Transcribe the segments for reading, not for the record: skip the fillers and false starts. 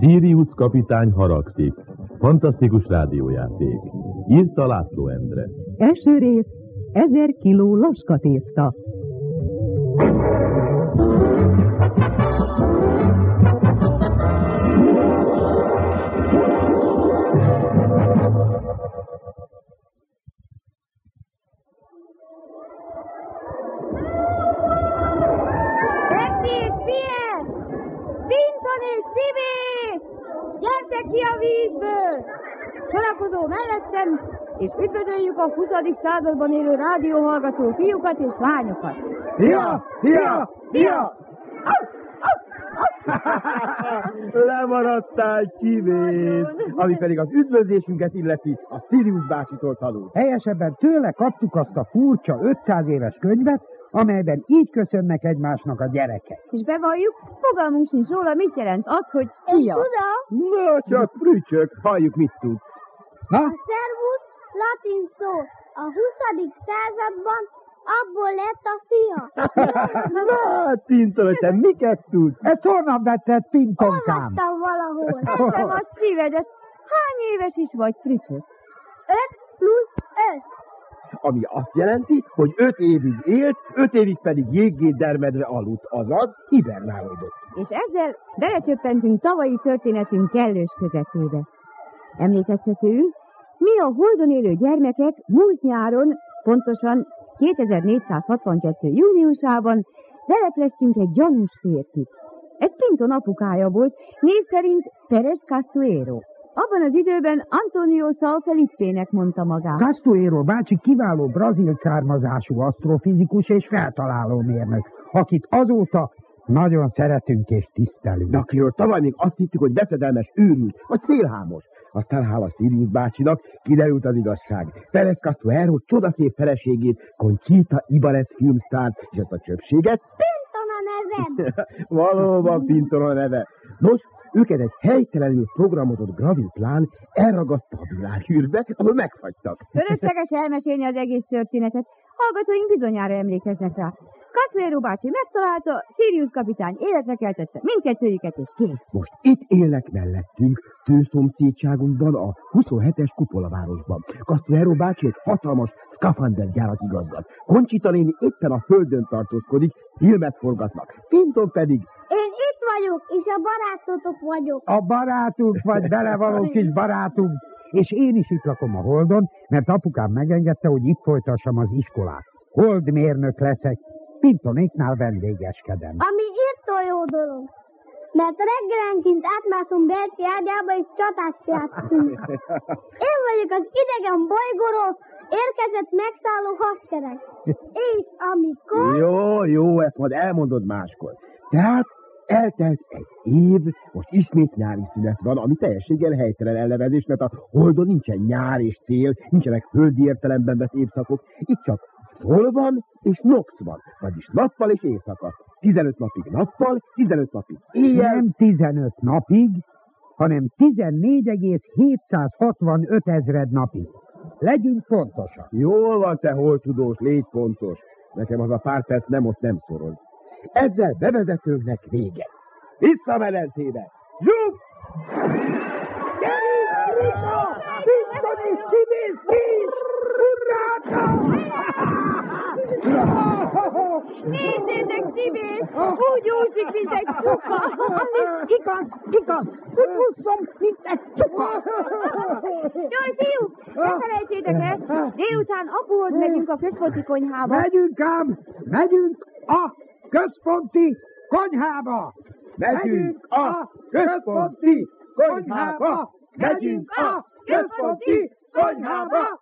Sirius kapitány haragszik. Fantasztikus rádiójáték. Írta László Endre. Első rész, 1000 kiló laskatészta. Gyertek ki a vízből! Sorakozó mellettem, és üdvözöljük a 20. században élő rádióhallgató fiúkat és lányokat. Szia! Szia! Szia! Lemaradtál, Csivész! Ami pedig az üdvözlésünket illeti, a Sirius bácsitól tanul. Helyesebben tőle kaptuk azt a furcsa 500 éves könyvet, amelyben így köszönnek egymásnak a gyerekek. És bevalljuk, fogalmunk sincs róla, mit jelent az, hogy szia. Na, csak prücsök, halljuk, mit tudsz. Na? A szervusz latin szó. A 20. században abból lett a szia. Na, Pinton, te miket tudsz? Ezt honnan vetted, Pintonkám? Olvastam valahol. Értem a szívedet. Hány éves is vagy, Prücsök? 5 plusz 5. Ami azt jelenti, hogy 5 évig élt, 5 évig pedig jéggédermedve aludt, azaz hibernálódott. És ezzel belecsöppentünk tavalyi történetünk kellős közepébe. Emlékeztetőül, mi a Holdon élő gyermekek múlt nyáron, pontosan 2462. júniusában belepleztünk egy gyanús férfit. Ez Pinton apukája volt, név szerint Pérez Castuero. Abban az időben Antonio Sal Felippének mondta magát. Castuero bácsi kiváló brazil származású asztrofizikus és feltalálómérnök, akit azóta nagyon szeretünk és tisztelünk. De akiről tavaly még azt hittük, hogy veszedelmes őrült, vagy szélhámos. Aztán hála Sirius bácsinak kiderült az igazság. Pérez Castuero csodaszép feleségét, Conchita Ibanez filmsztárt, és ezt a csöpséget... Pinton a nevem! Valóban Pinton a neve. Nos, őket egy helytelenül programozott graviplán elragadta a világhűrbe, ahol megfagytak. Fölösleges elmesélni az egész történetet. Hallgatóink bizonyára emlékeznek rá. Castuero bácsi megtalálta, Sirius kapitány életre keltette mindkettőjüket, és kész. Most itt élnek mellettünk, tőszomszédságunkban, a 27-es kupolavárosban. Castuero bácsi egy hatalmas szkafandergyárat igazgat. Conchita néni éppen a földön tartózkodik, filmet forgatnak. Pinton pedig... Én itt vagyok, és a barátotok vagyok. A barátunk vagy, belevaló kis barátunk. És én is itt lakom a Holdon, mert apukám megengedte, hogy itt folytassam az iskolát. Holdmérnök leszek. Pintonéknál vendégeskedem. Ami írtó jó dolog. Mert reggelenként átmászom Berci ágyába, és csatást játszunk. Én vagyok az idegen bolygóról érkezett megszálló hadsereg. És amikor... Jó, ezt majd elmondod máskor. Tehát eltelt egy év, most ismét nyári szünet van, ami teljességgel helytelen elnevezés, mert a Holdon nincsen nyár és tél, nincsenek földi értelemben vett évszakok, itt csak szol van és nox van, vagyis nappal és éjszaka. 15 napig nappal, 15 napig éjjel. Nem 15 napig, hanem 14,765 ezred napig. Legyünk pontosak. Jól van, te holtudós, légy pontos. Nekem az a pár perc nem szoroz. Ezzel bevezetőnknek vége. Vissza a medencébe! Zsuk! Gyerünk, Rika! Pinton és Csivész víz! Hurráca! Nézzétek, Csivész! Úgy úszik, mint egy csuka! Igaz! Úgy úszom, mint egy csuka! Jaj, fiúk! Ne felejtsétek el! Délután apuhoz megyünk a központi konyhába. Megyünk ám! Megyünk a központi konyhába! Megyünk a központi konyhába! Megyünk a központi konyhába!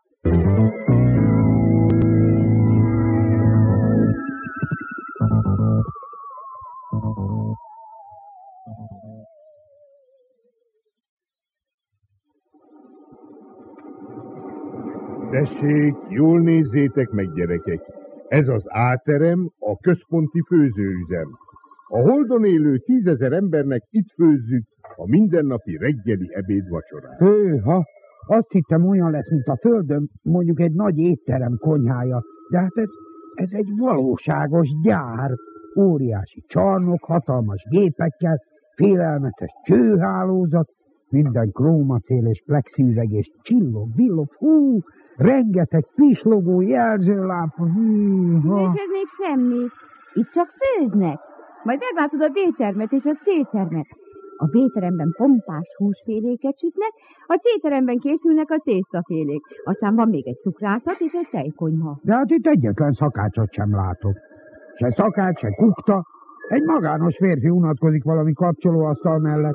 Tessék, jól nézzétek meg, gyerekek! Ez az áterem, a központi főzőüzem. A Holdon élő 10 000 embernek itt főzzük a mindennapi reggeli ebédvacsorát. Hőha, azt hittem olyan lesz, mint a Földön, mondjuk egy nagy étterem konyhája. De hát ez egy valóságos gyár. Óriási csarnok, hatalmas gépekkel, félelmetes csőhálózat, minden krómacél és plexiüveg és csillog, hú, rengeteg pislogó jelzőlámpa, És ez még semmi. Itt csak főznek. Majd meglátod a B-termet és a C-termet. A B-teremben pompás húsféléket sütnek, a C-teremben készülnek a tésztafélék. Aztán van még egy cukrászat és egy tejkonyha. De hát itt egyetlen szakácsot sem látok. Se szakács, se kukta. Egy magános férfi unatkozik valami kapcsolóasztal mellett.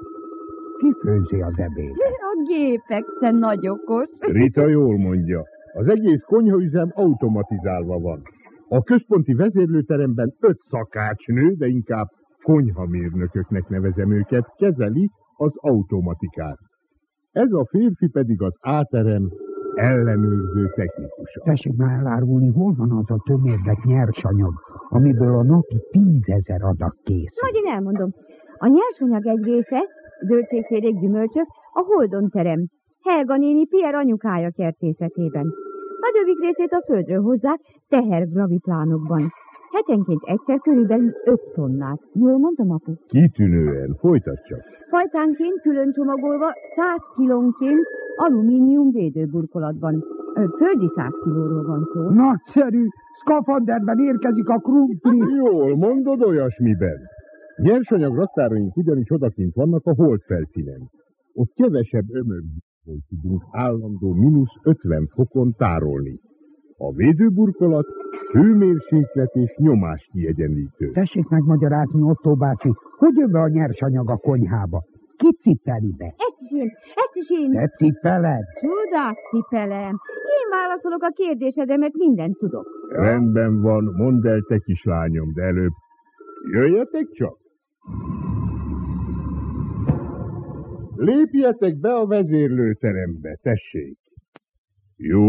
Ki főzi az ebédet? A gépek, te nagy okos. Rita jól mondja. Az egész konyhaüzem automatizálva van. A központi vezérlőteremben 5 szakácsnő, de inkább konyhamérnököknek nevezem őket, kezeli az automatikát. Ez a férfi pedig az A-terem ellenőrző technikusa. Tessék már elárulni, hol van az a tömérlek nyersanyag, amiből a napi 10 000 adag készül? Majd én elmondom. A nyersanyag egy része, zöldségfélék, gyümölcsök, a Holdon terem. Helga néni Pierre anyukája kertészetében. Nagyobbik részét a földről hozzák tehergraviplánokban. Hetenként egyszer körülbelül 5 tonnát. Jól mondtam, apu? Kitűnően, folytasd csak. Fajtánként külön csomagolva 100 kilónként alumínium védőburkolatban. Földi 100 kilóról van szó. Nagyszerű! Szkafanderben érkezik a krumpli. Jól mondod, olyasmiben. Nyersanyag raktáraink ugyanis odakint vannak a hold felszínen. Ott kevesebb ömörból tudunk állandó -50 fokon tárolni. A védőburkolat hőmérséklet és nyomás kiegyenlítő. Tessék megmagyarázni, Otto bácsi, hogy jön be a nyersanyag a konyhába? Ki cipeli be? Ezt is én. Te cipeled? Csodát cipelem. Én válaszolok a kérdésedre, mert mindent tudok. Rendben van, mondd el, te kislányom, de előbb jöjjetek csak. Lépjetek be a vezérlőterembe, tessék. Jó.